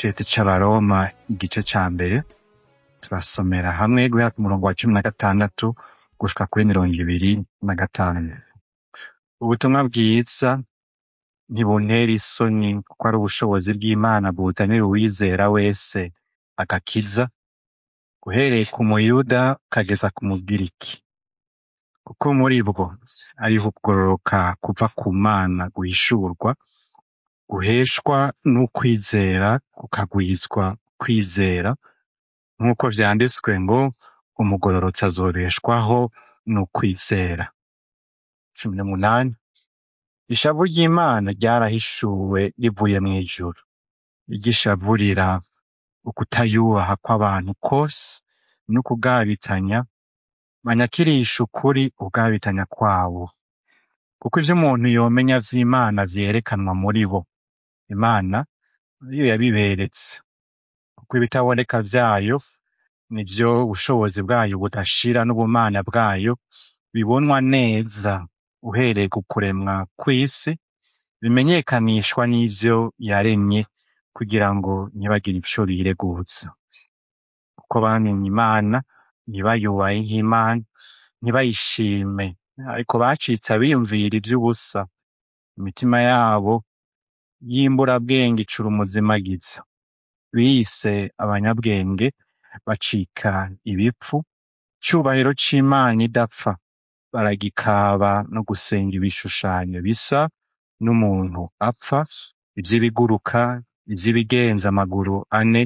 Icete c'Abaroma igice ca mbere turasomera hamwe guhera ku murongo wa 16 gushika kuri 25. Ubutumwa bwiza ntibuntera isoni kuko ari ubushobozi bw'Imana buzanira uwizera wese agakiza, guhereye ku muyuda kageza ku mugiriki, kuko muri bwo ariho kugororoka kuva ku Mana guhishurwa, guheshwa n'ukwizera kukagwizwa kwizera, nk'uko vyanditswe ngo umugororotsi azobeshwaho n'ukwizera. 18. Ishavu ry'Imana ryarahishuwe rivuye mw'ijuru, igishavurira ukutayubaha kw'abantu kose n'ukugabitanya, banyakirisha ukuri ugabitanya kwabo. Kuko ivyo umuntu yomenya vy'Imana vyerekanwa muri bo. Imana niyo yabiberetse, kuko ibitaboneka vyayo nivyo ubushobozi bwayo budashira n'ubumana bwayo bibonwa neza uhereye ku kuremwa kw'isi, bimenyekanishwa n'ivyo yaremye kugira ngo ntibagire ico bireguza. Kuko bamenye Imana ntibayubahe nk'Imana, ntibayishime, ariko bacitse abiyumvira ivy'ubusa. Imitima yabo y'imburabwenge icura umuzimagiza. Biyise abanyabwenge bacika ibipfu, icubahiro c'Imana idapfa baragikaba no gusenga ibishushanyo bisa n'umuntu apfa, ivy'ibiguruka, ivy'ibigenza amaguru ane,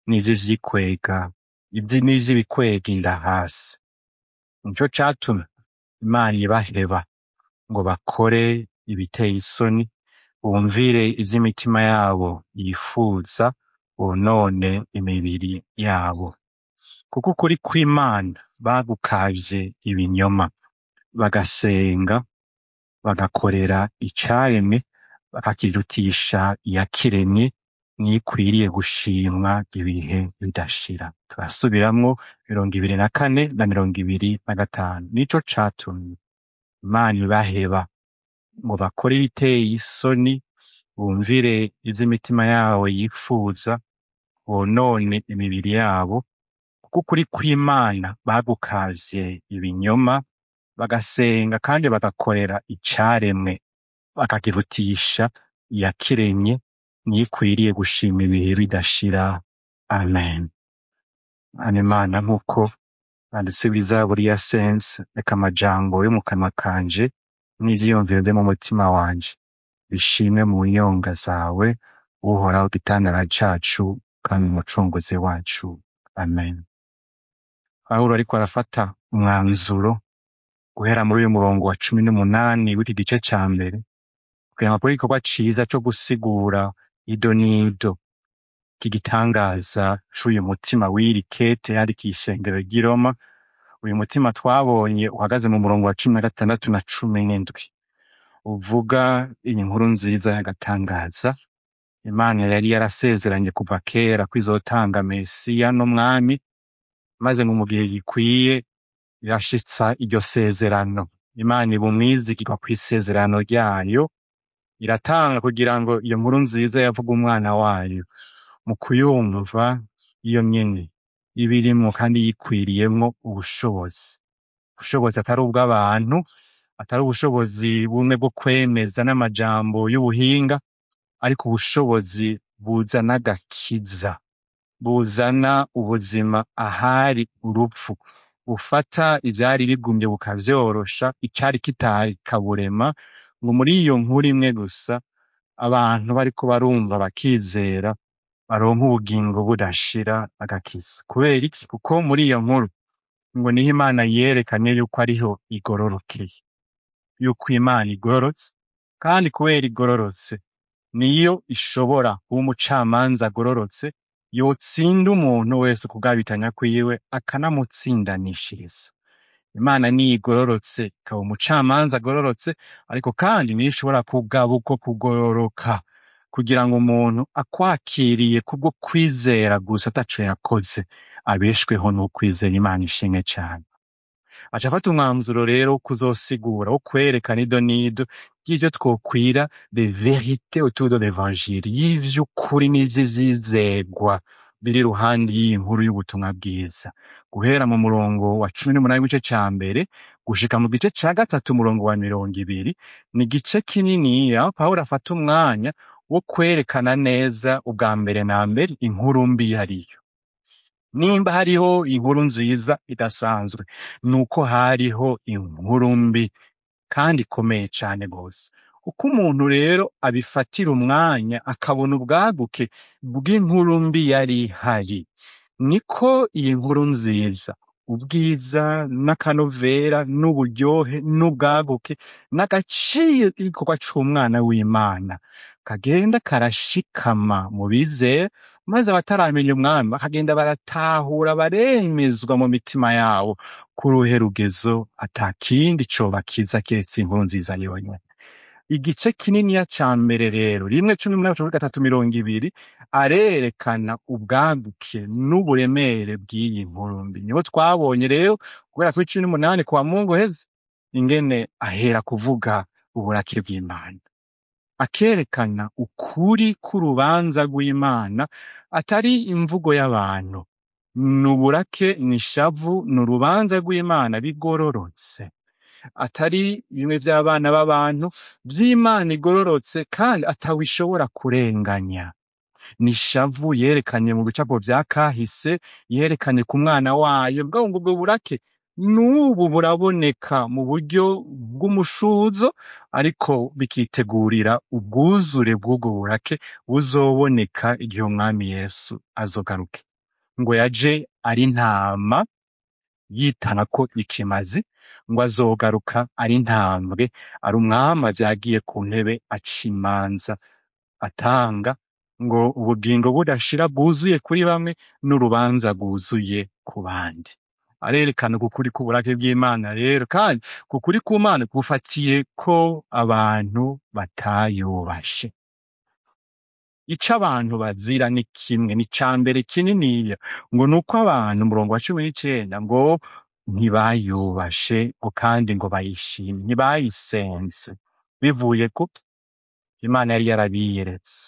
n'ivy'ibikwega inda hasi. Nico catumye Imana ibaheba ngo bakore ibiteye isoni, bumvire ivy'imitima yabo yifuza, bonone imibiri yabo. Kuko ukuri kw'Imana bagukavye ibinyoma, bagasenga, bagakorera icaremwe, bakakirutisha iyakiremye, nikwiriye gushimwa ibihe bidashira. Turasubiramwo 24 na 25. Nico catumye Imana ibaheba ngo bakore ibiteye isoni, bumvire ivy'imitima yabo yifuza, bonone imibiri yabo. Kuko ukuri kw'Imana bagukavye ibinyoma, bagasenga kandi bagakorera icaremwe, bakakirutisha iyakiremye, nikwiriye gushima ibihe bidashira. Amen. Imana nk'uko banditse w'izaburi ya sense, reka amajambo yo mu kanwa kanje n'ivyiyumviro vyo mu mutima wanje bishimwe mu nyonga zawe, uhoraho gitandara cacu kandi umucunguzi wacu. Amen. Pawulo ariko arafata umwanzuro guhera muri uyu murongo wa 18 w'iki gice ca mbere, kugira ngo akore igikorwa ciza co gusigura ido n'ido k'igitangaza c'uyu mutima w'iri kete yandikiye ishengero ry'i Roma. Uyu mutima twabonye uhagaze mu murongo wa 16 na 17, uvuga iyi nkuru nziza y'agatangaza. Imana yari yarasezeranye kuva kera ko izotanga Mesiya n'Umwami, maze ngo mu gihe gikwiye irashitsa iryo sezerano. Imana iba umwizigirwa kw'isezerano ryayo, iratanga kugira ngo iyo nkuru nziza yavuga umwana wayo mu kuyumva iyo nyene ibirimwo kandi yikwiriyemwo ubushobozi atari ubw'abantu, atari ubushobozi bumwe bwo kwemeza n'amajambo y'ubuhinga, ariko ubushobozi buzana agakiza, buzana ubuzima ahari urupfu, bufata ivyari bigumye bukavyorosha, icari kitakaburema, ngo muri iyo nkuru imwe gusa abantu bariko barumva bakizera baronka ubugingo budashira, agakiza. Kubera iki? Kuko muri iyo nkuru ngo niho Imana yerekanye yuko ariho igororokeye, yuko Imana igororotse, kandi kubera igororotse niyo ishobora kuba umucamanza agororotse, yotsinda umuntu wese kugabitanya kwiwe akanamutsindanishiriza. Imana niyo igororotse ikaba umucamanza agororotse, ariko kandi niyo ishobora kugaba uko kugororoka kugira ngo umuntu akwakiriye kubwo kwizera gusa ataco yakoze abeshweho n'ukwizera. Imana ishimwe cane. Aca afata umwanzuro rero wo kuzosigura, wo kwerekana ido n'ido y'ivyo twokwira les vérités autour de l'évangile, y'ivy'ukuri n'ivy'ivyizegwa biri iruhande y'iyi nkuru y'ubutumwa bwiza. Guhera mu murongo wa 18 w'igice ca mbere gushika mu gice ca gatatu umurongo wa 20, ni igice kininiya aho Pawulo afata umwanya wo kwerekana neza ubwa mbere na mbere inkuru mbi yariyo. Nimba hariho inkuru nziza idasanzwe, nuko hariho inkuru mbi kandi ikomeye cane gose. Uko umuntu rero abifatira umwanya akabona ubwaguke bw'inkuru mbi yari ihari, niko iyi nkuru nziza, ubwiza n'akanovera n'uburyohe n'ubwaguke n'agaciro k'igikorwa c'umwana w'Imana kagenda karashikama mu bizera, maze abataramenya umwami bakagenda baratahura baremezwa mu mitima yabo ko uruhe rugezo ata kindi cobakiza kiretse inkuru nziza yonyene. Igice kininiya ca mbere rero 1:18-20 arerekana ubwaguke n'uburemere bw'iyi nkuru mbi. Niho twabonye rero guhera kuri 18 kwa Mungu heze ingene ahera kuvuga uburake bw'Imana, akerekana ukuri k'urubanza rw'Imana atari imvugo y'abantu, n'uburake, n'ishavu, n'urubanza rw'Imana bigororotse, atari bimwe vy'abana b'abantu, vy'Imana igororotse kandi atawishobora kurenganya. N'ishavu yerekanye mu bicapo vya kahise, yerekanye ku mwana wayo, bwa ubwo burake n'ubu buraboneka mu buryo bw'umushuzo, ariko bikitegurira ubwuzure bw'ubwo burake buzoboneka igihe umwami Yesu azogaruke. Ngo yaje ari intama yitanako ikimazi, ngo azogaruka ari intambwe, ari umwami avyagiye ku ntebe aca imanza, atanga ngo ubugingo budashira bwuzuye kuri bamwe n'urubanza rwuzuye ku bandi. Arerekana ukuri k'uburake bw'Imana rero, kandi ukuri k'Imana gufatiye ko abantu batayubashe. Ico abantu bazira ni kimwe, ni ca mbere kininiya, ngo nuko abantu, umurongo wa 19, ngo ntibayubashe ngo kandi ngo bayishime, ntibayisenze. Bivuye ku Imana yari yarabiyeretse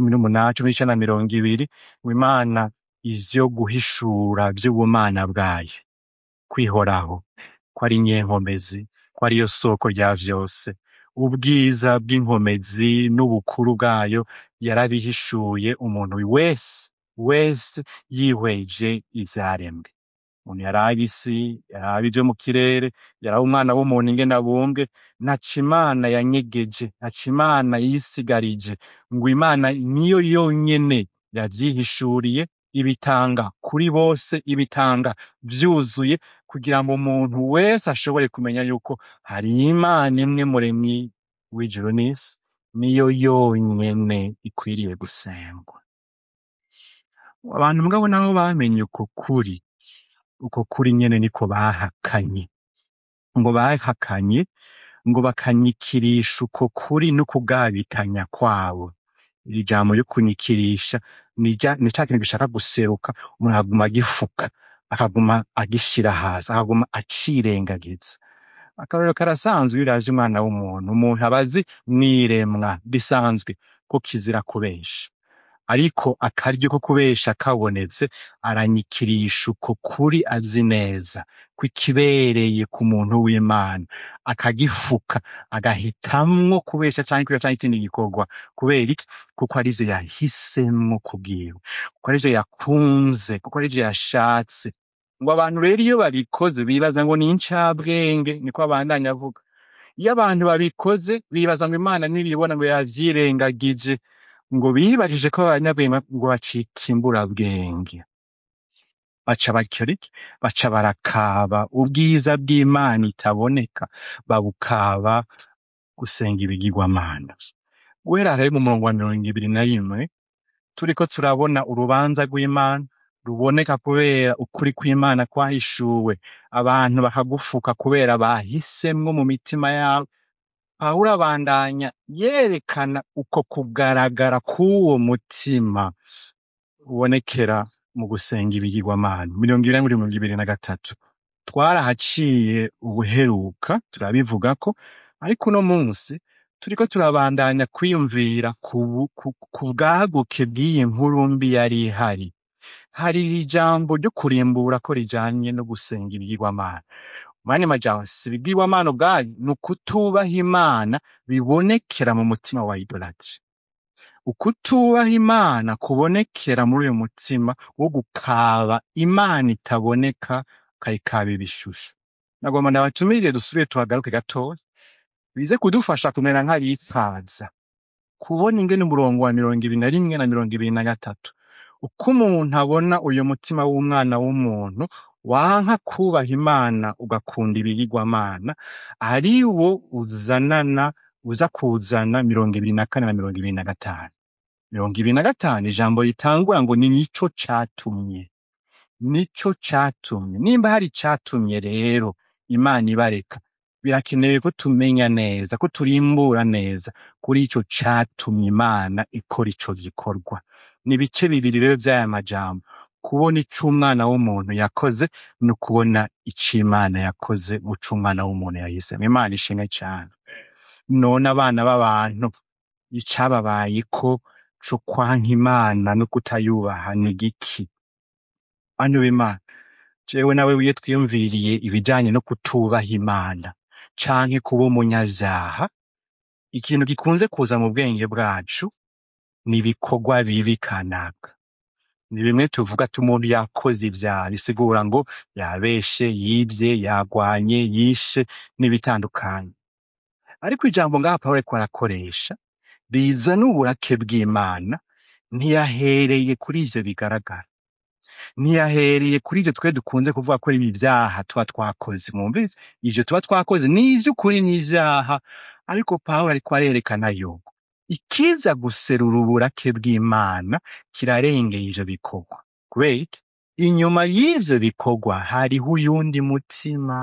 19:20 ngo Imana ivyo guhishura vy'ubumana bwayo kwihoraho, ko ari nyenkomezi, ko ariyo soko rya vyose, ubwiza bw'inkomezi n'ubukuru bwayo yarabihishuye umuntu wese yihweje ivyaremwe. Umuntu yaraba isi, yaraba ivyo mu kirere, yaraba umwana w'umuntu ingene abumbwe, ntaco Imana yanyegeje, ntaco Imana yisigarije, ngo Imana niyo yonyene yavyihishuriye, ibitanga kuri bose, ibitanga vyuzuye, kugira ngo umuntu wese ashobore kumenya yuko hari Imana imwe muremyi w'ijuru n'isi, niyo yonyene ikwiriye gusengwa. Abantu mugabo nabo bamenye uko kuri nyene niko bahakanye, ngo bakanyikirisha uko kuri n'ukugabitanya kwabo. Iri jambo ryo kunyikirisha ni ca kintu gishaka guseruka, umuntu akaguma agifuka, akaguma agishira hasi, akaguma acirengagiza. Akarorero karasanzwe iyo uravye umwana w'umuntu, umuntu aba azi mw'iremwa bisanzwe ko kizira kubesha, ariko akaryo ko kubesha kabonetse aranyikirisha uko kuri azi neza ko ikibereye ku muntu w'Imana, akagifuka, agahitamwo kubesha canke ikindi gikorwa. Kubera iki? Kuko arivyo yahisemwo kubwiwe, kuko arivyo yakunze, kuko arivyo yashatse. Ngo abantu rero iyo babikoze bibaza ngo ni incabwenge, niko abandanya avuga. Iyo abantu babikoze bibaza ngo Imana nibibona ngo yavyirengagije, ngo bibajije ko abanyabwenge ngo bacika imburabwenge. Baca bakora iki? Baca barakaba ubwiza bw'Imana itaboneka, babukaba gusenga ibigirwamana. Guhera rero mu murongo wa 21 turiko turabona urubanza rw'Imana ruboneka kubera ukuri kw'Imana kwahishuwe, abantu bakagufuka kubera bahisemwo mu mitima yabo. Pawulo abandanya yerekana uko kugaragara k'uwo mutima ubonekera mu gusenga ibigirwamana. 2023 twarahaciye ubuheruka turabivugako, ariko uno munsi turiko turabandanya kwiyumvira ku bwaguke bw'iyi nkuru mbi yari ihari. Hari ijambo ryo kurimbura ko rijanye no gusenga ibigirwamana. Mani majambo si ibigirwamana ubwayo, ni ukutubaha Imana bibonekera mu mutima wa idolatri. Ukutubaha Imana kubonekera muri uyu mutima wo gukaba Imana itaboneka, ukayikaba ibishusho. Nagomba ndabatumire dusubire tuhagaruke gatoya, bize kudufasha kumera nk'abitwaza, kubona ingene umurongo wa 21 na 23 uko umuntu abona uyu mutima w'umwana w'umuntu wanka kubaha Imana ugakunda ibigirwamana, ari wo uza kuzana 24 na 25. 25 ijambo ritangura ngo ni nico catumye. Nico catumye. Nimba hari catumye rero Imana ibareka, birakenewe ko tumenya neza, ko turimbura neza kuri ico catumye Imana ikora ico gikorwa. Ni ibice bibiri rero vy'aya majambo: kubona ico umwana w'umuntu yakoze no kubona ico Imana yakoze mu co umwana w'umuntu yahisemo. Imana ishimwe cane. None abana b'abantu icababayeko co kwanka Imana no kutayubaha ni igiki? Bantu b'Imana, jewe nawe wiye twiyumviriye ibijanye no kutubaha Imana canke kuba umunyavyaha, ikintu gikunze kuza mu bwenge bwacu ni ibikorwa bibi kanaka. Ni bimwe tuvuga ati umuntu yakoze ivyaha, bisigura ngo yabeshe, yivye, yagwanye, yishe n'ibitandukanye. Ariko ijambo ngaha Pawulo ariko arakoresha riza n'uburake bw'Imana, ntiyahereye kuri ivyo bigaragara, ntiyahereye kuri ivyo twe dukunze kuvuga ko ari ibyaha tuba twakoze. Mwumvise, ivyo tuba twakoze ni ivy'ukuri n'ivyaha, ariko Pawulo ariko arerekana yuko ikiza guserura uburake bw'Imana kirarengeye ivyo bikorwa. Kubera iki? Inyuma y'ivyo bikorwa hariho uyundi mutima.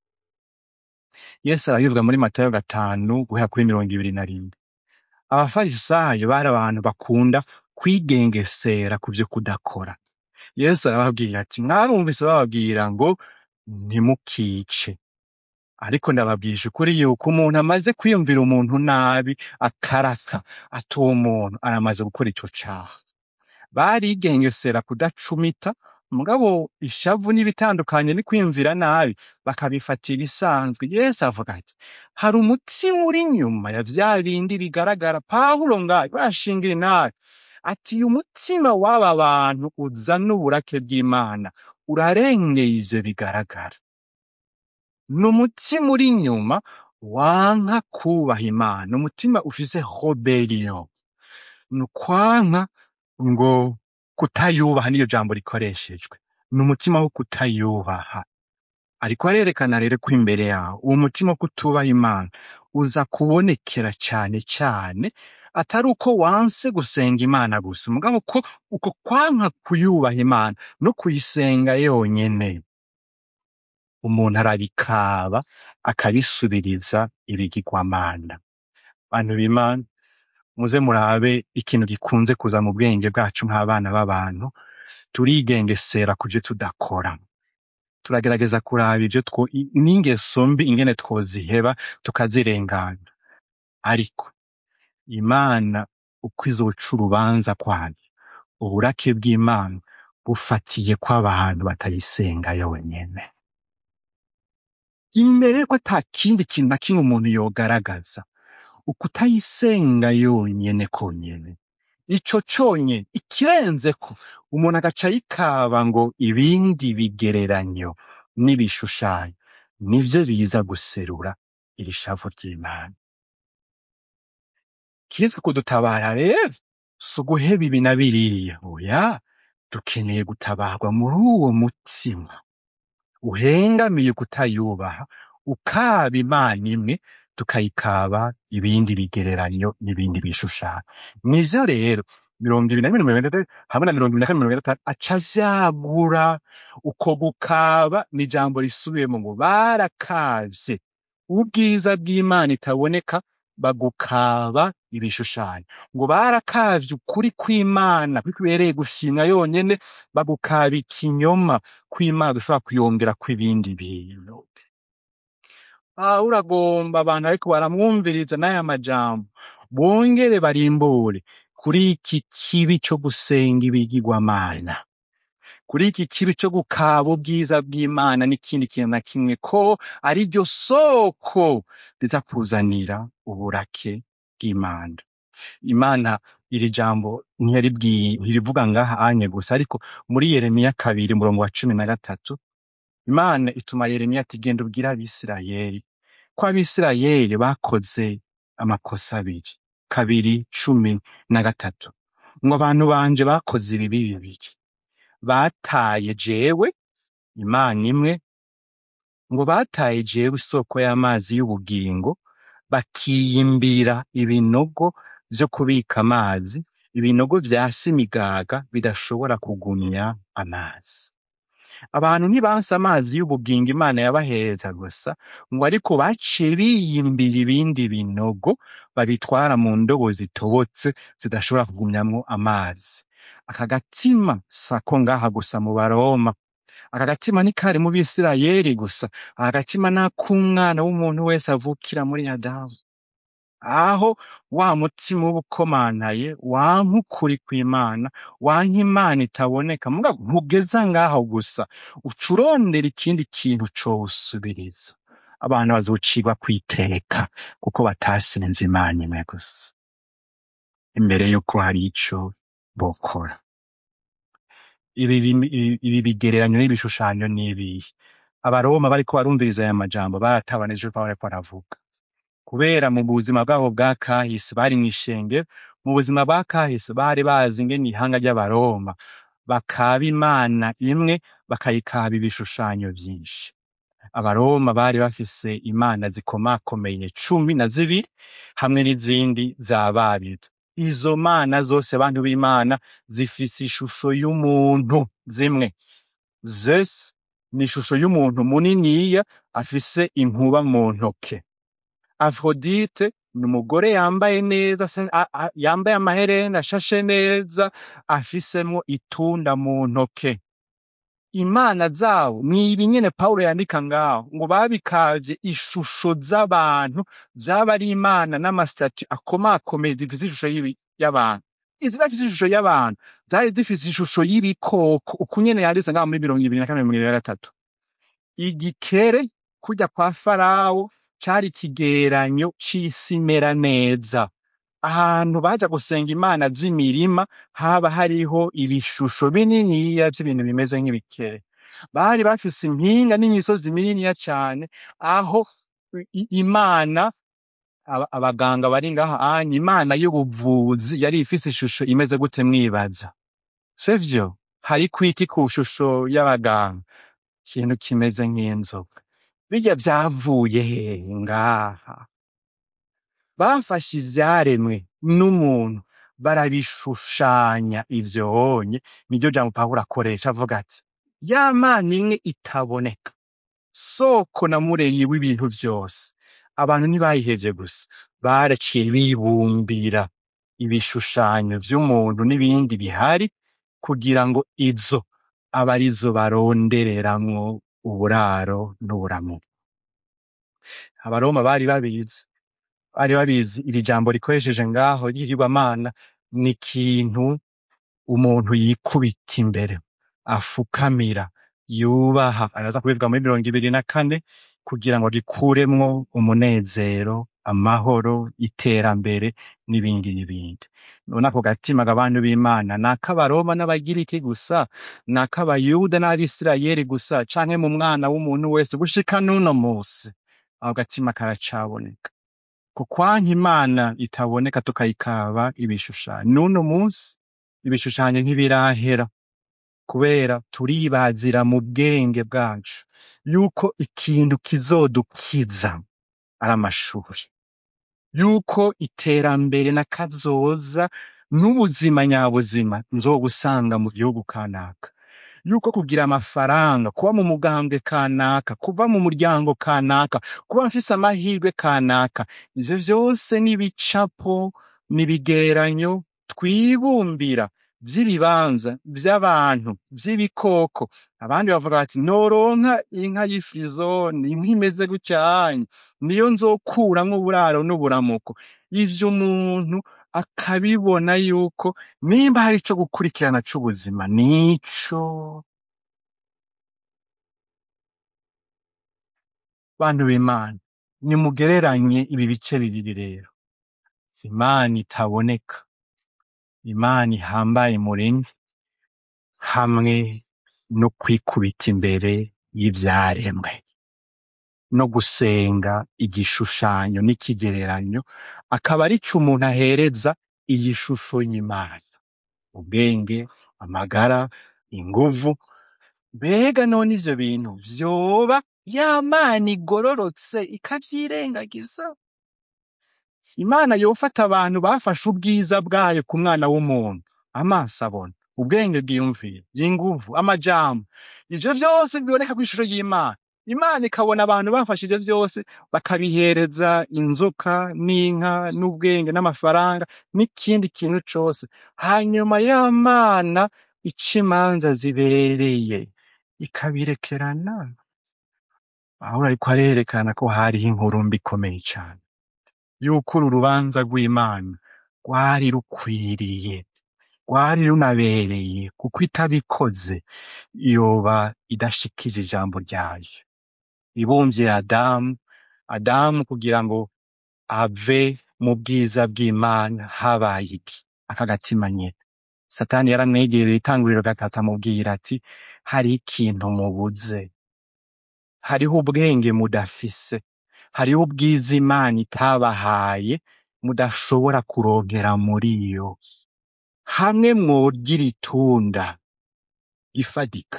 Yesu arabivuga muri Matayo 5 guhera kuri 21. Abafarisayo bari abantu bakunda kwigengesera ku vyo kudakora. Yesu arababwira ati, mwarumvise bababwira ngo ntimukice, ariko ndababwisha ukuri yuko umuntu amaze kwiyumvira umuntu nabi akaraka, ati uwo muntu aramaze gukora ico caha. Barigengesera kudacumita, mugabo ishavu n'ibitandukanye ni kwiyumvira nabi bakabifatira isanzwe. Yesu avuga ati, hari umutima uri inyuma ya vya bindi bigaragara. Pawulo ngaho barashingira nabi ati, uyu mutima w'aba bantu uzana uburake bw'Imana urarengeye ivyo bigaragara. Ni umutima uri inyuma wanka kubaha Imana, umutima ufise rebellion, ni ukwanka ngo kutayubaha, niyo jambo rikoreshejwe, ni umutima wo kutayubaha. Ariko arerekana rero ko imbere yawo uwo mutima wo kutubaha Imana uza kubonekera cane cane atari uko wanse gusenga Imana gusa, mugabo ko uko kwanka kuyubaha Imana no kuyisenga yonyene umuntu arabikaba akabisubiriza ibigirwamana. Bantu b'Imana, muze murabe ikintu gikunze kuza mu bwenge bwacu nk'abana b'abantu, turigengesera kuvyo tudakora. Turagerageza kuraba ivyo n'ingeso mbi ingene twoziheba tukazirengana, ariko Imana uko izoca urubanza kwayo, uburake bw'Imana bufatiye ko abantu batayisenga yonyene. Imbere ko ata kindi kintu na kimwe umuntu yogaragaza, ukutayisenga yonyene konyene, ico conyene ikirenzeko umuntu agaca yikaba ngo ibindi bigereranyo n'ibishushanyo nivyo biza guserura iri shavu ry'Imana. Kiza kudutabara rero si uguheba ibi na biriya, oya, dukeneye gutabarwa muri uwo mutima uhengamiye kutayubaha, ukaba Imana imwe tukayikaba ibindi bigereranyo n'ibindi bishushanyo. Nivyo rero 21 hamwe na 22 aca vyagura uko gukaba. Ni ijambo risubiyemo ngo barakavye ubwiza bw'Imana itaboneka, bagukaba ibishushanyo. Ngo barakavye ukuri kw'Imana kwibereye gushimwa yonyene, bagukaba ikinyoma kw'Imana dushobora kuyongera kw'ibindi bintu. Pawulo agomba abantu ariko baramwumviriza n'aya majambo bongere barimbure kuri iki kibi co gusenga ibigirwamana, kuri iki kibi co gukaba ubwiza bw'Imana n'ikindi kintu na kimwe, ko ari ryo soko riza kuzanira uburake bw'Imana. Imana iri jambo ntirivuga ngaha anye gusa, ariko muri Yeremiya 2:13 Imana ituma Yeremiya ati genda ubwire Abisirayeli ko Abisirayeli bakoze amakosa abiri, 2:13 ngo abantu banje bakoze ibibi bibiri, bataye jewe Imana imwe, ngo bataye jewe isoko y'amazi y'ubugingo, bakiyimbira ibinogo vyo kubika amazi, ibinogo vyasa imigaga bidashobora kugumya amazi. Abantu ntibanse amazi y'ubugingo Imana yabahereza gusa, ngo ariko baciye biyimbira ibindi binogo babitwara mu ndobo zitobotse zidashobora kugumyamwo amazi. Aka gatima sako ngaha gusa mu Baroma, aka gatima ntikari mu Bisirayeli gusa, aka gatima n'ak'umwana w'umuntu wese avukira muri Adamu. Aho wa mutima uba ukomantaye wanka ukuri kw'Imana, wanka Imana itaboneka, mugabo ntugeza ngaho gusa, uca urondera ikindi kintu cowusubiriza. Abantu bazocigwa kwiteka kuko batasenze Imana imwe gusa, imbere yuko hari ico bokora. Ibi bigereranyo n'ibishushanyo n'ibihe. Abaroma bariko barumviriza aya majambo baratabanije Pawulo ariko aravuga, kubera mu buzima bwabo bwa kahise bari mw'ishengero, mu buzima bwa kahise bari bazi ingene ihanga ry'Abaroma bakaba Imana imwe, bakayikaba ibishushanyo vyinshi. Abaroma bari bafise imana zikomakomeye 12 hamwe n'izindi zababiza. Izo mana zose abantu b'Imana zifise ishusho y'umuntu zimwe. Zeus ni ishusho y'umuntu muniniya afise inkuba mu ntoke. Aphrodite ni umugore yambaye neza, yambaye amaherena ashashe neza, afisemwo itunda mu ntoke. Imana zabo nibi nyene Pawulo yandika ngaho, ngo babikavye ishusho z'abantu, zaba ari imana n'amasitati akomakomeye zifise ishusho y'abantu. Izidafise ishusho y'abantu zari zifise ishusho y'ibikoko, uku nyene yanditse ngaho muri 22:23. Igikere kurya kwa Farawo cari ikigeranyo c'isi imera neza. Ahantu baja gusenga imana z'imirima haba hariho ibishusho bininiya vy'ibintu bimeze nk'ibikere. Bari bafise impinga n'imisozi mininiya cane, aho Imana, abaganga bari ngaha anye, Imana y'ubuvuzi yari ifise ishusho imeze gute mwibaza? Sivyo? Hari kwiki ku shusho y'abaganga ikintu kimeze nk'inzoka. Birya vyavuye hehe ngaha? Bafashe ivyaremwe n'umuntu barabishushanya ivyonye, niryo jambo Pawulo akoresha avuga ati ya Mana imwe itaboneka, soko na mureyi w'ibintu vyose. Abantu ntibayihevye gusa, baraciye bibumbira ibishushanyo vy'umuntu n'ibindi bihari kugira ngo izo abe arizo barondereramwo uburaro n'uburamuko. Abaroma bari babizi iri jambo rikoresheje ngaho ry'ikigirwamana ni ikintu umuntu yikubita imbere, afukamira, yubaha. Araza kubivuga muri 24 kugira ngo agikuremwo umunezero, amahoro, iterambere n'ibindi n'ibindi. None ako gatima abantu b'Imana n'akabaroma n'abagiriki gusa, n'akabayuda n'Abisirayeli gusa, canke mu mwana w'umuntu wese gushika n'uno musi ako gatima karacaboneka. Kukwanka Imana itaboneka tukayikaba ibishushanyo. N'uno musi ibishushanyo ntibirahera, kubera turibazira mu bwenge bwacu yuko ikintu kizodukiza ari amashuri, yuko iterambere na kazoza n'ubuzima nyabuzima nzobusanga mu gihugu kanaka, yuko kugira amafaranga, kuba mu mugambwe kanaka, kuba mu muryango kanaka, kuba mfise amahirwe kanaka, ivyo vyose n'ibicapo, n'ibigereranyo twibumbira vy'ibibanza, vy'abantu, vy'ibikoko. Abandi bavuga bati noronka inka y'ifirizoni, inka imeze gutyanya, niyo nzokuramwo uburaro n'uburamuko. Ivyo umuntu akabibona yuko nimba hari ico gukurikirana c'ubuzima nico. Bantu b'Imana, nimugereranye ibi bice bibiri rero. Imana itaboneka, Imana ihambaye muremyi, hamwe no kwikubita imbere y'ivyaremwe, no gusenga igishushanyo n'ikigereranyo, akaba arico umuntu ahereza iyi shusho y'Imana. Ubwenge, amagara, inguvu. Mbega none ivyo bintu vyoba ya Mana igororotse ikavyirengagiza? Imana yofata abantu bafashe ubwiza bwayo ku mwana w'umuntu, amaso abona, ubwenge bwiyumvira, inguvu, amajambo, ivyo vyose biboneka kw'ishusho y'Imana. Imana ikabona abantu bafashe ivyo vyose bakabihereza inzoka n'inka n'ubwenge n'amafaranga n'ikindi kintu cose, hanyuma ya Mana ica imanza zibereye ikabirekerana. Pawulo ariko arerekana ko hariho inkuru mbi ikomeye cane, yuko uru rubanza rw'Imana rwari rukwiriye, rwari runabereye, kuko itabikoze yoba idashikije ijambo ryayo. Ibumvye Adamu kugira ngo ave mu bwiza bw'Imana, habaye iki? Aka gatima nyene. Satani yaramwegereye itanguriro gatatu amubwira ati, hari ikintu mubuze, hariho ubwenge mudafise, hariho ubwiza Imana itabahaye mudashobora kurogera muri yo. Hamwe mworya itunda gifadika,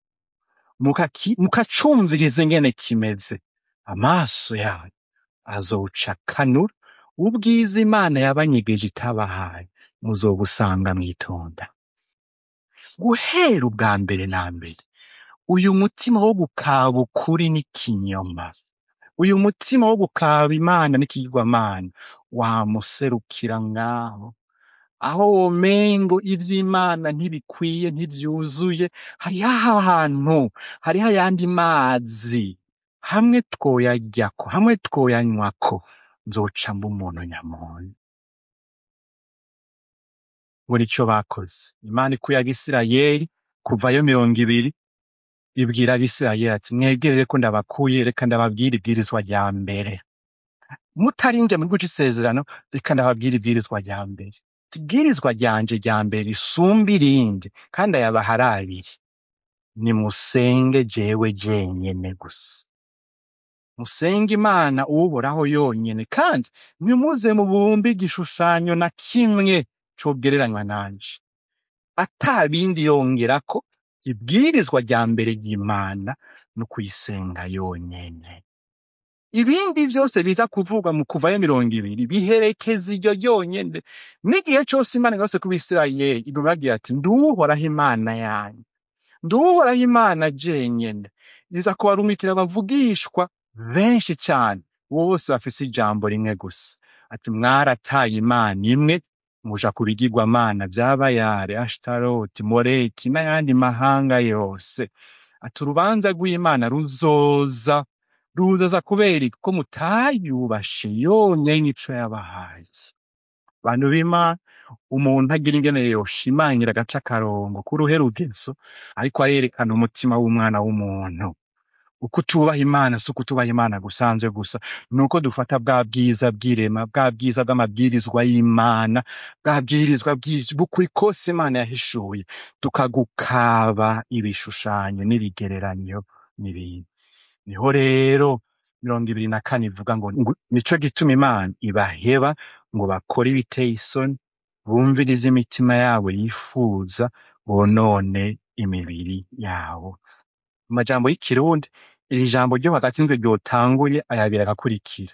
mukacumviriza ingene kimeze, amaso yanyu azoca akanura, ubwiza Imana yabanyegeje itabahaye muzobusanga mw'itonda. Guhera ubwa mbere na mbere, uyu mutima wo gukaba ukuri n'ikinyoma, uyu mutima wo gukaba Imana n'ikigirwamana, wamuserukira ngaho, aho womengo ivy'Imana ntibikwiye, ntivyuzuye. Hariho ahantu, hariho ayandi mazi, hamwe twoyaryako, hamwe twoyanywako, nzoca mba umuntu nyamuntu. Buri ico bakoze, Imana ikuye Abisirayeli kuvayo 20, ibwira Abisirayeli ati mwegere ko ndabakuye, reka ndababwira ibwirizwa rya mbere. Mutarinje mu gihugu c'isezerano, reka ndababwira ibwirizwa rya mbere. Ibwirizwa ryanje rya mbere risumba irindi, kandi ayabaha ari abiri. Nimusenge jewe jenyene gusa. Musenge Imana uhoraho yonyene, kandi ntimuze mubumbe igishushanyo na kimwe cogereranywa nanje. Ata bindi yongerako, ibwirizwa rya mbere ry'Imana no kuyisenga yonyene. Ibindi vyose biza kuvugwa mu kuvayo 20 biherekeza iryo ryonyene. N'igihe cose Imana yose ku Bisirayeli igumbagira ati nduhoraho Imana yanyu, nduhoraho Imana jenyene. Iza kubarumikira abavugishwa benshi cane, bose bafise ijambo rimwe gusa, ati mwarataye Imana imwe muja ku bigirwamana vy'Abayali, Ashtaroti, Moleki n'ayandi mahanga yose. Ati urubanza rw'Imana ruzoza kubera ko mutayubashe yonyene ico yabahaye. Bantu b'Imana, umuntu agira ingene yoshimangira agaca akarongo k'uruherugezo, ariko arerekana umutima w'umwana w'umuntu. Uko tubaha Imana si ukutubaha Imana gusanzwe gusa, nuko dufata bwa bwiza bw'irema, bwa bwiza bw'amabwirizwa y'Imana, bwa bwirizwa bw'ukuri kose Imana yahishuye, tukagukaba ibishushanyo n'ibigereranyo n'ibindi. Niho rero 24 ivuga ngo nico gituma Imana ibaheba ngo bakore ibiteye isoni, bumvire ivy'imitima yabo yifuza, bonone imibiri yabo. Amajambo y'ikirundi, iri jambo ryo hagati niryo ryotanguye, ayabiri agakurikira.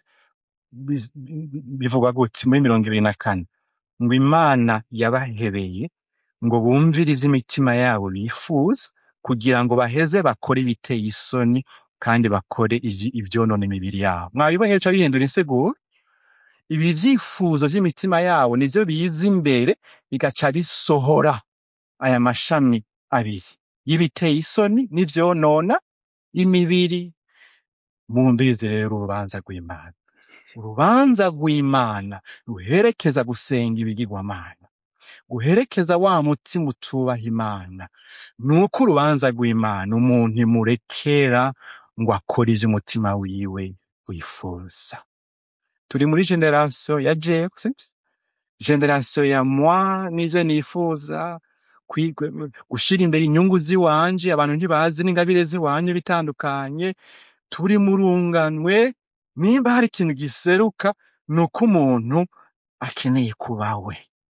Bivugwa gutya muri 24, ngo Imana yabahebeye ngo bumvire ivy'imitima yabo bifuza, kugira ngo baheze bakore ibiteye isoni kandi bakore ivyonona imibiri yabo. Mwabibonye bica bihindura insiguro. Ibi vyifuzo vy'imitima yabo nivyo biza imbere, bigaca bisohora aya mashami abiri y'ibiteye isoni n'ivyonona imibiri. Mwumvirize rero urubanza rw'Imana. Urubanza rw'Imana ruherekeza gusenga ibigirwamana, guherekeza wa mutima utubaha Imana. Nuko urubanza rw'Imana umuntu imurekera ngo akore ivyo umutima wiwe wifuza. Turi muri generation ya Jeff, generation ya moi n'ivyo nifuza, gushira imbere inyungu ziwanje. Abantu ntibazi n'ingabire ziwanje bitandukanye. Turi mu runganwe, nimba hari ikintu giseruka nuko umuntu akeneye kuba we.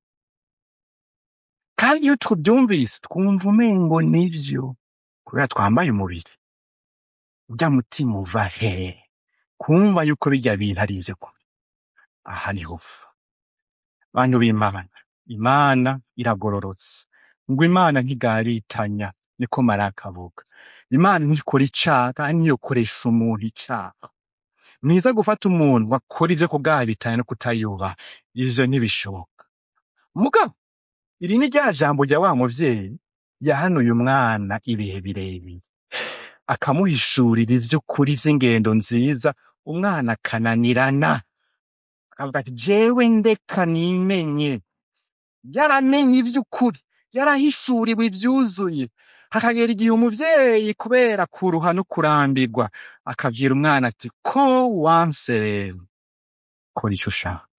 Kandi iyo tuvyumvise twumva umengo nivyo, kubera twambaye umubiri. Urya mutima uva hehe kumva yuko birya bintu ari ivy'ukuri? Aha niho uva. Bantu b'Imana, Imana iragororotse. Ngo Imana ntigaritanya, niko Maraki avuga. Imana ntikora icaha kandi ntiyokoresha umuntu icaha. Niza gufata umuntu wakora ivyo kugabitanya no kutayubaha, ivyo ntibishoboka. Mugabo iri ni rya jambo rya wa muvyeyi yahanuye umwana ibihe birebire, akamuhishurira ivy'ukuri vy'ingendo nziza, umwana akananirana, akavuga ati jewe ndeka nimenye. Yaramenye ivy'ukuri, yarahishuriwe ivyuzuye. Hakagera igihe umuvyeyi kubera kuruha no kurambirwa akabwira umwana ati ko wanse rero kora ico ushaka.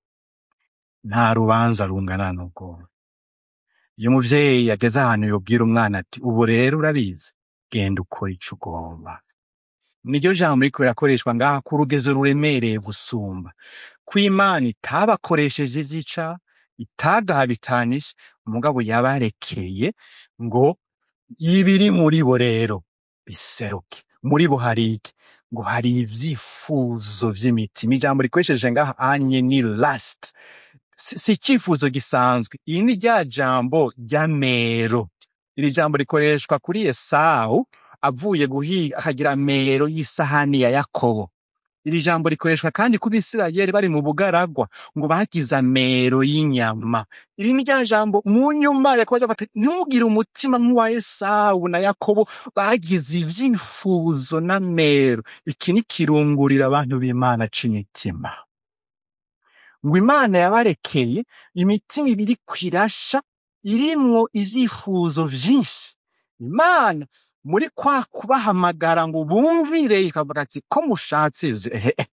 Nta rubanza rungana n'urwo. Iyo umuvyeyi yageze ahantu yobwira umwana ati ubu rero urabizi, genda ukora ico ugomba. Niryo jambo riko rirakoreshwa ngaha ku rugezo ruremereye gusumba. Kw'Imana itabakoresheje ivyica, itagabitanije, umugabo yabarekeye ngo ibiri muri bo rero biseruke. Muri bo hari iki? Ngo hari ivyifuzo vy'imitima. Ijambo rikoresheje ngaha anye ni lust. Si icifuzo gisanzwe. Iyi ni rya jambo ry'amero. Iri jambo rikoreshwa kuri Esawu avuye guhiga akagira amero y'isahani ya Yakobo. Iri jambo rikoreshwa kandi ku Bisirayeli bari mu bugaragwa ngo bagize amero y'inyama. Iri ni rya jambo mu nyuma Yakobo bati ntugire umutima nk'uwa Esawu na Yakobo bagize ivyifuzo n'amero. Iki ni kirungurira abantu b'Imana c'imitima. Ngo Imana yabarekeye imitima ibiri kwirasha irimwo ivyifuzo vyinshi. Imana muri kwa kubahamagara ngo bumvire ikavuga ati ko mushatse ivyo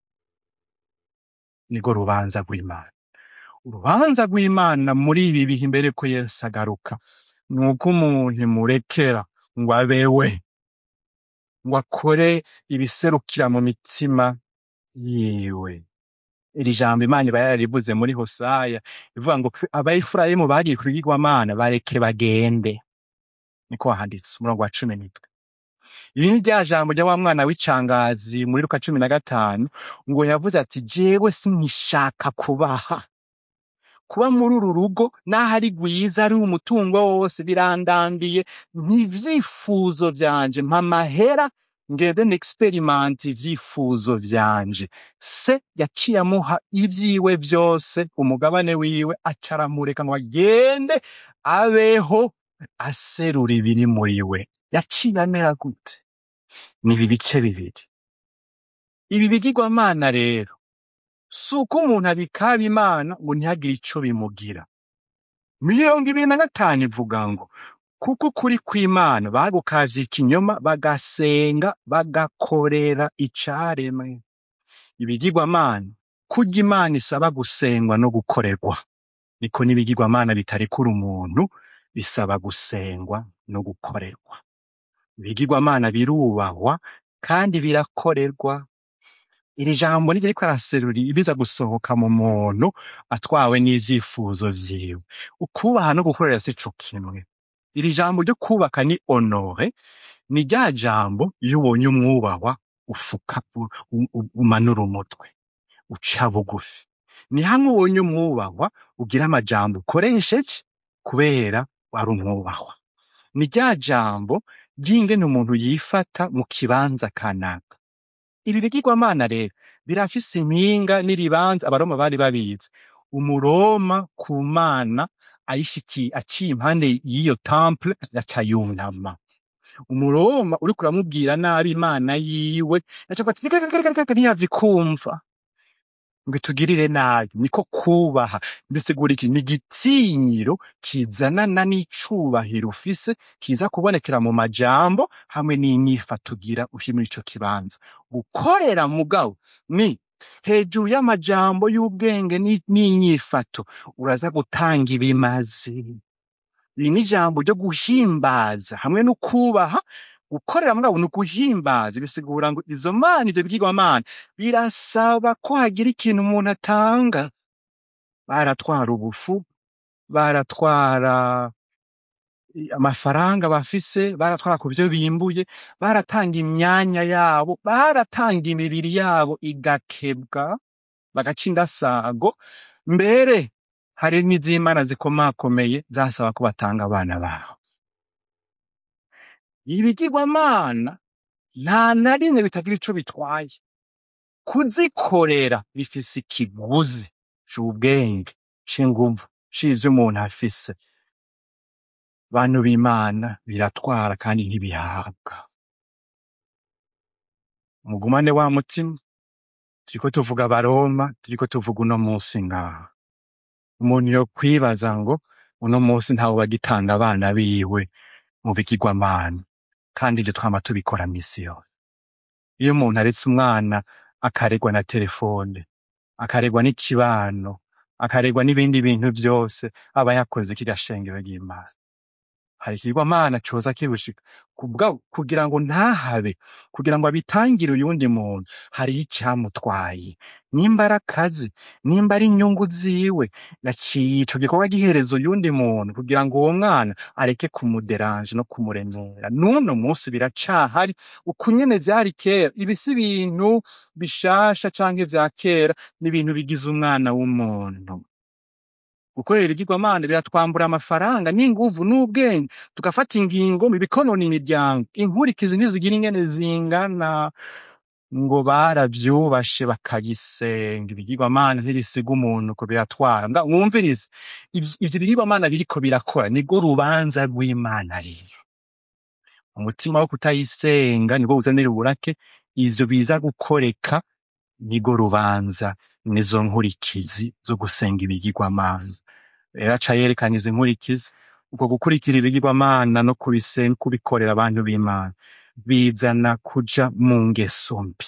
nirwo rubanza rw'Imana. Urubanza rw'Imana muri ibi bihe imbere ko Yesu agaruka, nuko umuntu imurekera ngo abewe, ngo akore ibiserukira mu mitima yiwe. Iri jambo Imana iba yararivuze muri Hosaya ivuga ngo Abayefurayimu bagiye ku bigirwamana bareke bagende. Niko handitse umurongo wa 17. Iri ni rya jambo rya wa mwana w'icangazi muri Luka 15 ngo yavuze ati jewe sinkishaka kuba muri uru rugo naho ari rwiza ari umutungo wose birandambiye, nk'ivyifuzo vyanje mpa mahera ngende n'experiment ivyifuzo vyanje. Se yaciye amuha ivyiwe vyose, umugabane wiwe, acaramureka ngo agende abeho aserura ibiri muri we. Yaciye amera gute? Ni ibi bice bibiri. Ibi bigirwamana rero si uko umuntu abikaba Imana ngo ntihagire ico bimugira. 25 ivuga ngo kuko ukuri kw'Imana bagukavye ikinyoma bagasenga bagakorera icaremwe. Ibigirwamana kurya Imana isaba gusengwa no gukorerwa, niko n'ibigirwamana bitarekura umuntu bisaba gusengwa no gukorerwa. Ibigirwamana birubahwa kandi birakorerwa. Iri jambo niryo riko araserura ibiza gusohoka mu muntu atwawe n'ivyifuzo vyiwe. Ukubaha no gukorera si co kimwe. Iri jambo ryo kubaka ni honore, ni rya jambo iyo ubonye umwubahwa ufuka umanura umutwe uca bugufi. Ni hamwe ubonye umwubahwa ugira amajambo ukoresheje kubera wari umwubahwa. Ni rya jambo ry'ingene umuntu yifata mu kibanza kanaka. Ibi bigirwamana rero birafise impinga n'iribanza Abaroma bari babizi. Umuroma ku Mana aciye impande y'iyo temple yaca yunama. Umuroma uriko uramubwira nabi Imana yiwe yaca avuga ati reka ntiyava ikumva ngo itugirire nabi. Niko kubaha bisigura iki? Ni igitinyiro kizanana n'icubahiro ufise, kiza kubonekera mu majambo hamwe n'inyifato ugira uri muri ico kibanza. Gukorera mugabo ni hejuru y'amajambo y'ubwenge n'inyifato, uraza gutanga ibimazi. Iri ni ijambo ryo guhimbaza hamwe no kubaha. Gukorera mugabo ni uguhimbaza, bisigura ngo izo mana, ivyo bigirwamana birasaba ko hagira ikintu umuntu atanga. Baratwara ubufu, baratwara amafaranga bafise, baratwara ku vyo bimbuye, baratanga imyanya yabo, baratanga imibiri yabo igakebwa, bagaca indasago. Mbere hari n'izimana zikomakomeye zasaba ko batanga abana babo. Ibigirwamana nta na rimwe bitagira ico bitwaye. Kuzikorera bifise ikiguzi c'ubwenge, c'inguvu, c'ivyo umuntu afise. Bantu b'Imana biratwara kandi ntibihabwa. Mugumane wa mutima. Turiko tuvuga Abaroma, turiko tuvuga uno musi ngaha. Umuntu yokwibaza ngo uno musi ntawe bagitanga abana biwe mu bigirwamana, kandi ivyo twama tubikora misi yose. Iyo umuntu aretse umwana akaregwa na telefone, akaregwa n'ikibano, akaregwa n'ibindi bintu vyose, aba yakoze kirya shengero ry'Imana. Hari ikigirwamana coza kibushika kugira ngo ntahabe, kugira ngo abitangire uyundi muntu, hariho icamutwaye. Nimba ari akazi, nimba ari inyungu ziwe, yaciye ico gikorwa gihereza uyundi muntu kugira ngo uwo mwana areke kumuderanje no kumuremera. N'uno musi biracahari, uko nyene vyari kera. Ibi si ibintu bishasha canke vya kera, ni ibintu bigize umwana w'umuntu. Gukorera ibigirwamana biratwambura amafaranga n'inguvu n'ubwenge, tugafata ingingo mu bikonona imiryango. Inkurikizi ntizigira ingene zingana. Ngo baravyubashe bakabisenga. Ibigirwamana ntibisiga umuntu ko biratwara. Mwumvirize, ivyo bigirwamana biriko birakora nirwo rubanza rw'Imana rero. Umutima wo kutayisenga nibwo uzanira uburake, ivyo biza gukoreka nirwo rubanza, nizo nkurikizi zo gusenga ibigirwamana. Rero aca yerekana izi nkurikizi. Uko gukurikira ibigirwamana no kubikorera abantu b'Imana bizana kuja mu ngeso mbi,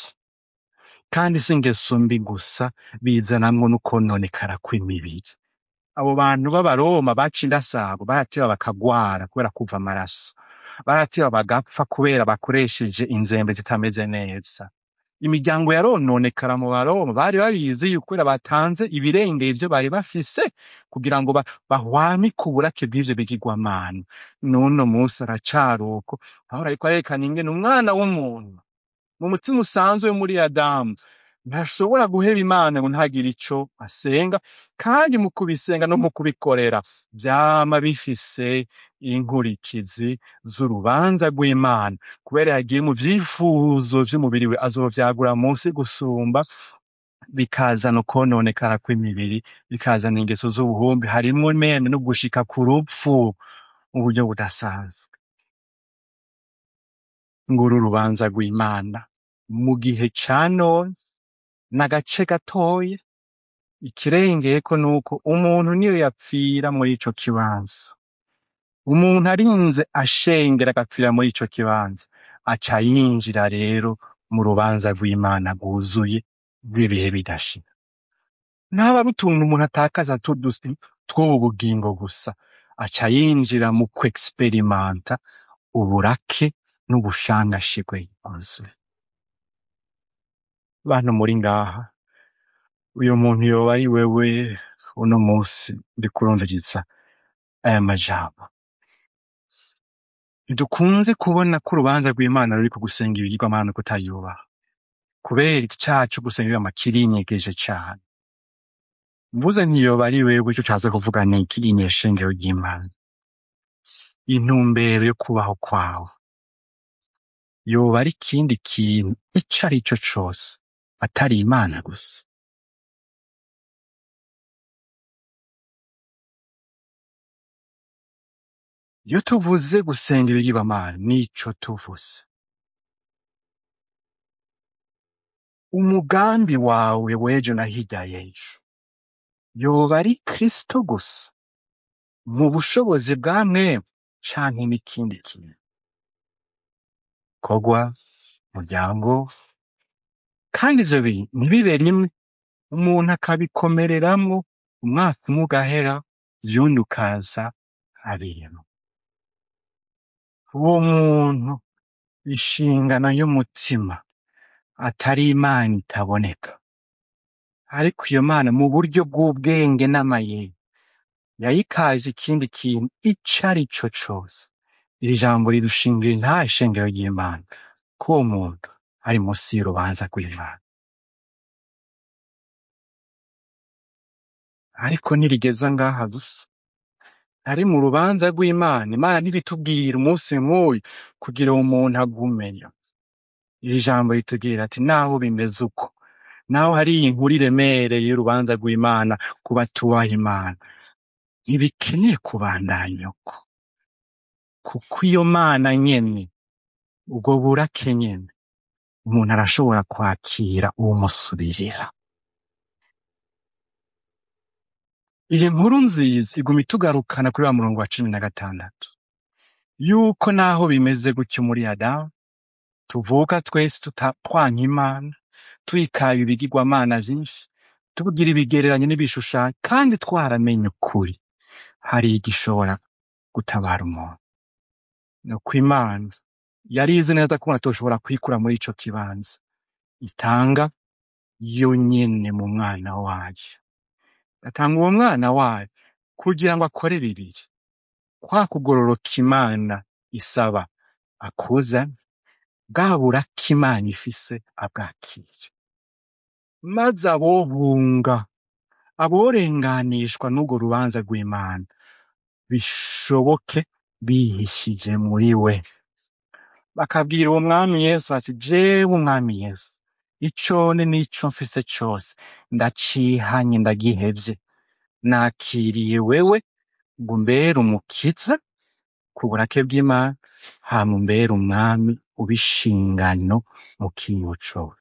kandi si ingeso mbi gusa, bizanamwo n'ukononekara kw'imibiri. Abo bantu b'Abaroma baca indasago, barateba bakagwara kubera kuva amaraso, barateba bagapfa kubera bakoresheje inzembe zitameze neza. Imiryango yarononekara mu Baroma. Bari babizi yuko kubera batanze ibirengeye ivyo bari bafise kugira ngo bahwamike uburake bw'ivyo bigirwamana. N'uno musi aracari uko. Pawulo ariko arerekana ingene umwana w'umuntu mu mutima usanzwe muri Adamu ntashobora guheba Imana ngo ntagire ico asenga, kandi mu kubisenga no mu kubikorera vyama bifise inkurikizi z'urubanza rw'Imana, kubera yagiye mu vyifuzo vy'umubiri we, azovyagura musi gusumba, bikazana ukononekara kw'imibiri, bikazana ingeso z'ubuhumbi, harimwo meme no gushika ku rupfu mu buryo budasanzwe. Nguru urubanza rw'Imana mu gihe ca none, n'agace gatoya. Ikirengeyeko nuko umuntu niyo yapfira muri ico kibanza, umuntu arinze ashengera agapfira muri ico kibanza, aca yinjira rero mu rubanza rw'Imana rwuzuye rw'ibihe bidashira. Ntaba ari utuntu umuntu atakaza tudusi tw'ubu bugingo gusa, aca yinjira mu kwexperimenta uburake n'ubushangashigwe yuzuye. Bantu muri ngaha, uyo muntu yoba ari wewe uno musi uriko urumviriza aya majambo. Ntidukunze kubona ko urubanza rw'Imana ruri ku gusenga ibigirwamana no kutayubaha, kubera icaha co gusenga ibigirwamana kirinyegeje cane. Mvuze ntiyoba ari wewe, ico caza kuvuga ni iki? Ni ishengero ry'Imana. Intumbero yo kubaho kwawe yoba ari ikindi kintu ico ari co cose atari Imana gusa. iyo tuvuze gusenga ibigirwamana nico tuvuze. Umugambi wawe w'ejo na hirya y'ejo yoba ari Kristo gusa mu bushobozi bwa mwebwe canke n'ikindi kintu, kogwa muryango, kandi ivyo bintu ntibibe rimwe, umuntu akabikomereramwo umwaka umwe ugahera uyundi ukaza abirimo. Uwo muntu inshingano y'umutima atari Imana itaboneka, ariko iyo Mana mu buryo bw'ubwenge n'amayeri yayikaje ikindi kintu ico ari co cose. Iri jambo ridushingira nta shengero ry'Imana ko uwo muntu ari musi y'urubanza rw'Imana. Ariko ntirigeza ngaha gusa, ari mu rubanza rw'Imana. Imana ntibitubwira umunsi nk'uyu kugira uwo muntu agumenye. Iri jambo ritubwira ati naho bimeze uko, naho hari iyi nkuru iremereye y'urubanza rw'Imana ku batubaha Imana, ntibikeneye kubandanya uko, kuko iyo Mana nyene, ubwo burake nyene, umuntu arashobora kwakira uwumusubirira. Iyi nkuru nziza iguma itugarukana kuri wa murongo wa 16, yuko naho bimeze gutyo muri Adamu, tuvuka twese twanka Imana, tuyikaba ibigirwamana vyinshi, tugira ibigereranye n'ibishushanyo, kandi twaramenye ukuri, hari igishobora gutabara umuntu. Nuko Imana yari izi neza ko umuntu atoshobora kwikura muri ico kibanza, itanga yo nyene mu mwana wayo. Atanga uwo mwana wayo kugira ngo akore bibiri: kwa kugororoka Imana isaba akuzane, bwa burake Imana ifise abwakire, maze abohunga, aborenganishwa n'urwo rubanza rw'Imana bishoboke bihishije muri we, bakabwira uwo mwami Yesu bati: jewe umwami Yesu, icone n'ico mfise cose ndacihanye, ndagihevye, nakiriye wewe ngo umbere umukiza ku burake bw'Imana, hama umbere umwami ubishingano mu kiyo cose.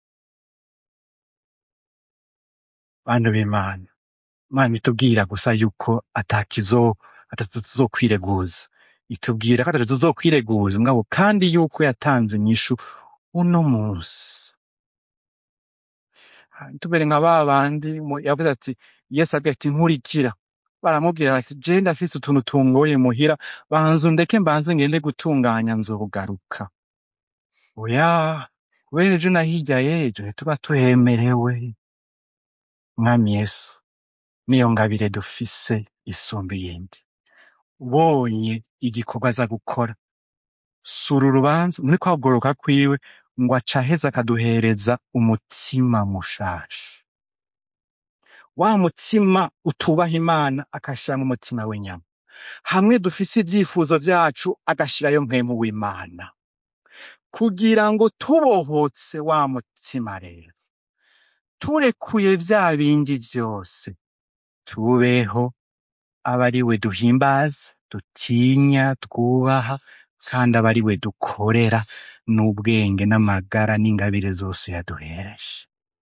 Bantu b'Imana, Imana itubwira gusa yuko atatu tuzokwireguza, itubwira ko atatu tuzokwireguza mugabo kandi yuko yatanze inyishu uno munsi. Tubere nka ba bandi yavuze ati, Yesu abwira ati nkurikira, baramubwira bati je ndafise utuntu tungoye muhira, banza undeke mbanze ngende gutunganya nzogaruka. Oya, kubera ejo na hirya y'ejo ntituba tuhemerewe. Mwami Yesu niyo ngabire dufise isumba iyindi. Ubonye igikorwa aza gukora, sura urubanza muri kwa kugororoka kwiwe, ngo aca aheza akaduhereza umutima mushasha. Wa mutima utubaha Imana akashira mu mutima w'inyama. Hamwe dufise ivyifuzo vyacu agashirayo mpwemu w'Imana, kugira ngo tubohotse wa mutima rero, turekuye vya bindi vyose, tubeho aba ari we duhimbaza, dutinya, twubaha, kandi aba ari we dukorera n'ubwenge n'amagara n'ingabire zose yaduhereje.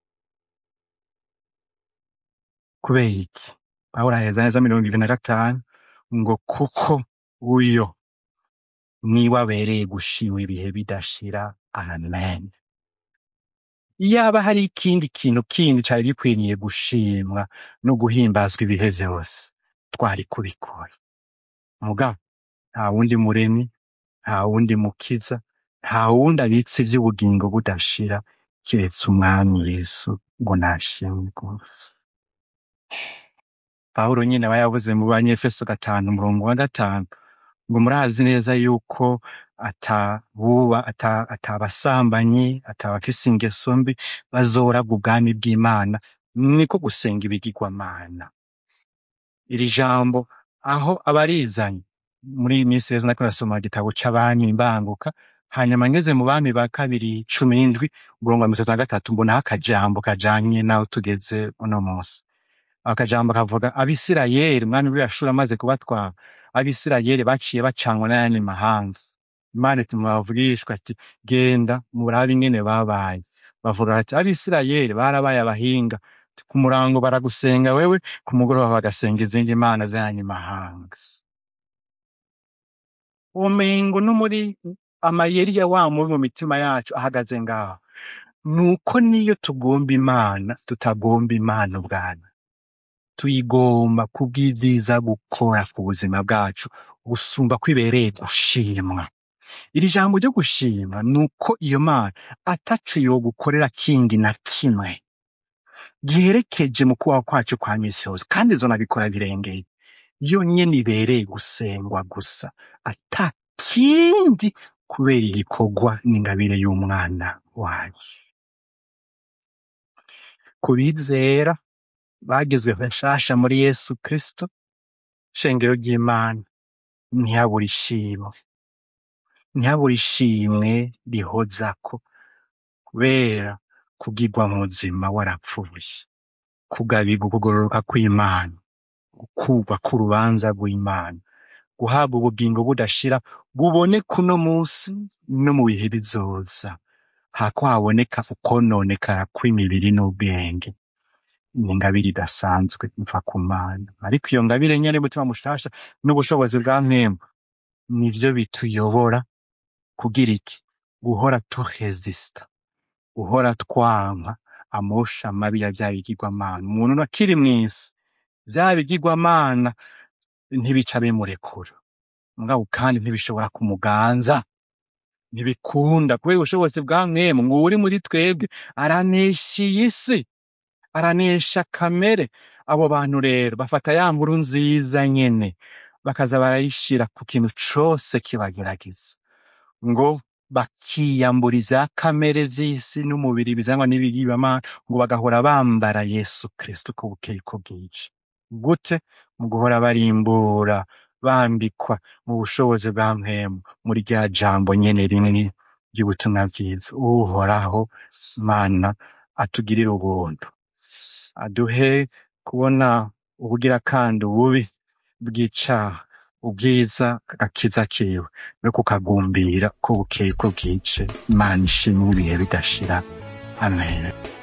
Kubera iki? Pawulo aheza neza 25 ngo kuko uyo niwe abereye gushimwa ibihe bidashira. Amen. Iyaba hari ikindi kintu kindi cari gikwiriye gushimwa no guhimbazwa ibihe vyose, twari kubikora. Mugabo nta wundi muremyi, nta wundi mukiza, nta wundi abitse ivy'ubugingo budashira kiretse umwami Yesu, ngo nashimwe rwose. Pawulo nyene aba yavuze mu Banyefeso 5:5 ngo murazi neza yuko atabasambanyi, atabafise ingeso mbi bazoraga ubwami bw'Imana, niko gusenga ibigirwamana. Iri jambo aho abarizanye muri iyi minsi rero nariko nasoma igitabo c'Abami Imbanguka, hanyuma ngeze mu Bami ba kabiri 17:33 mbonaho akajambo kajanye naho tugeze uno munsi. Akajambo kavuga Abisirayeli umwami w'Ashuru amaze kubatwara, abisirayeli baciye bacanwa n'ayandi mahanga. Imana iti mubavugishwa ati genda murabe ingene babaye. Bavuga ati abisirayeli barabaye abahinga. Ati, ku murango baragusenga wewe, ku mugoroba bagasenga izindi mana z'ayandi mahanga. Umengo no muri amayeri ya wa mubi mu mitima yacu ahagaze ngaho. Nuko niyo tugomba Imana, tutagomba Imana ubwana. Tuyigomba kubw'ivyiza gukora ku buzima bwacu, gusumba kwibereye gushimwa. Iri jambo ryo gushima nuko iyo Mana ataco yogukorera kindi na kimwe giherekeje mu kubaho kwacu kwa misi yose, kandi izonabikora birengeye. Yo nyene ibereye gusengwa gusa, ata kindi, kubera igikorwa n'ingabire y'umwana wayo. Kubizera bagizwe bashasha muri Yesu Kristo, shengero ry'Imana, ntihabura ishimwe. Ntihabura ishimwe rihozako, kubera kugirwa muzima warapfuye, kugabirwa ukugororoka kw'Imana, gukurwa k'urubanza rw'Imana, guhabwa ubugingo budashira buboneka uno musi no mu bihe bizoza, hako haboneka ukononekara kw'imibiri n'ubwenge. Ni ingabire idasanzwe iva ku Mana. Ariko iyo ngabire nyene mutima mushasha n'ubushobozi bwa Mwemu nivyo bituyobora kugira iki? Guhora turesista, guhora twanka amosha mabi ya vya bigirwamana. Umuntu akiri mw'isi, vya bigirwamana ntibica bimurekura, mugabo kandi ntibishobora kumuganza, ntibikunda, kubera ubushobozi bwa Mwemu ngo uri muri twebwe aranesha iyi si, aranesha kamere. Abo bantu rero bafata ya nkuru nziza nyene bakaza barayishira ku kintu cose kibagerageza, ngo bakiyambura ivya kamere vy'isi n'umubiri bizanwa n'ibigirwamana, ngo bagahora bambara Yesu Kristo uko bukeye uko bwije. Gute? Mu guhora barimbura, bambikwa mu bushobozi bwa Mwemu, muri rya jambo nyene rimwe ry'ubutumwa bwiza. Uhoraho Mana atugirire ubuntu, aduhe kubona ubugira kandi ububi bw'icaha, ubwiza agakiza kiwe, no kukagumbira ko bukeye ko bwije. Imana ishimwe ibihe bidashira. Amen.